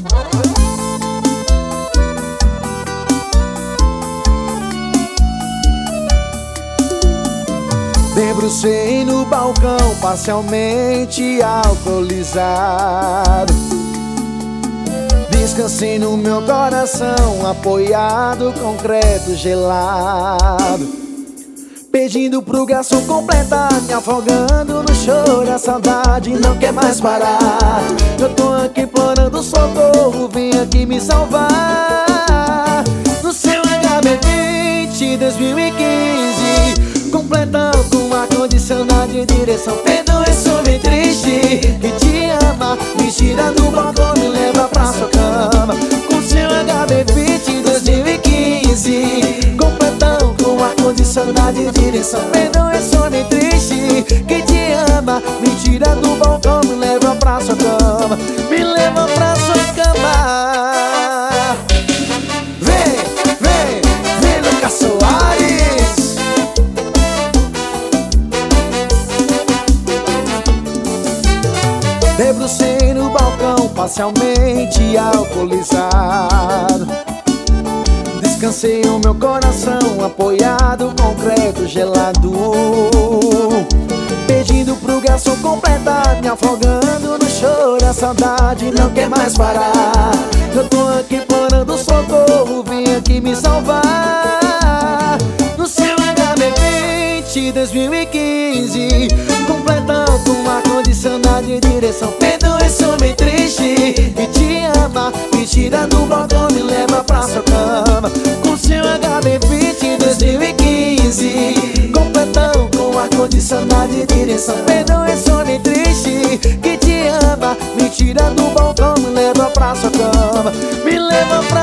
Debrucei no balcão, parcialmente alcoolizado. Descansei no meu coração, apoiado, concreto gelado. Pedindo pro garçom completar, me afogando no choro. A saudade não quer mais parar. Eu tô aqui implorando socorro, vem aqui me salvar. No seu HB20 2015, completão com ar-condicionado de direção. Perdoe, sou bem triste, que te ama, me tira do balcão, me leva pra sua cama. Com seu HB20 2015, completão com ar-condicionado de direção. Perdoe, sou bem triste, que te ama, me tira do balcão, me leva pra sua cama. Me leva pra sua cama. Vem, vem, vem, Lucas Soares. Debrucei no balcão, parcialmente alcoolizado. Descansei o meu coração, apoiado, concreto gelado. Pedindo pro garçom completar, me afogando no choro. A saudade não quer mais parar. Eu tô aqui implorando socorro, vem aqui me salvar. No seu HB20 2015, completão com ar-condicionado de direção. Perdoe, sou bem triste, que te ama, me tira do balcão, me leva pra sua cama. Com seu HB20 2015, completão com ar-condicionado de direção. Perdoe, sou bem triste, que te ama, me tira do balcão, me leva pra sua cama. Me leva pra